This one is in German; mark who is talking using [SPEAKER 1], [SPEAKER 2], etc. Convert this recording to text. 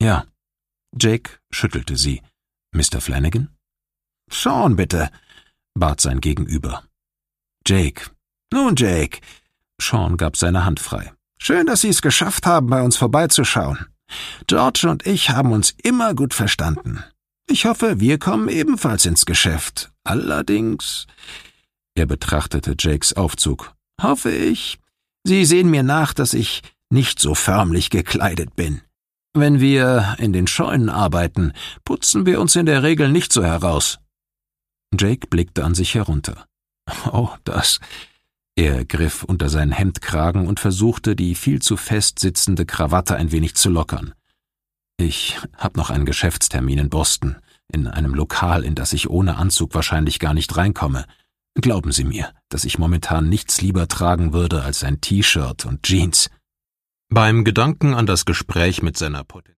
[SPEAKER 1] »Ja.« Jake schüttelte sie. »Mr. Flanagan?«
[SPEAKER 2] »Sean, bitte«,
[SPEAKER 1] bat sein Gegenüber.
[SPEAKER 2] »Jake.« »Nun, Jake.«
[SPEAKER 1] Sean gab seine Hand frei.
[SPEAKER 2] »Schön, dass Sie es geschafft haben, bei uns vorbeizuschauen. George und ich haben uns immer gut verstanden. Ich hoffe, wir kommen ebenfalls ins Geschäft. Allerdings...«
[SPEAKER 1] Er betrachtete Jakes Aufzug.
[SPEAKER 2] »Hoffe ich, Sie sehen mir nach, dass ich nicht so förmlich gekleidet bin. Wenn wir in den Scheunen arbeiten, putzen wir uns in der Regel nicht so heraus.«
[SPEAKER 1] Jake blickte an sich herunter. »Oh, das...« Er griff unter seinen Hemdkragen und versuchte, die viel zu fest sitzende Krawatte ein wenig zu lockern. »Ich habe noch einen Geschäftstermin in Boston, in einem Lokal, in das ich ohne Anzug wahrscheinlich gar nicht reinkomme. Glauben Sie mir, dass ich momentan nichts lieber tragen würde als ein T-Shirt und Jeans.« Beim Gedanken an das Gespräch mit seiner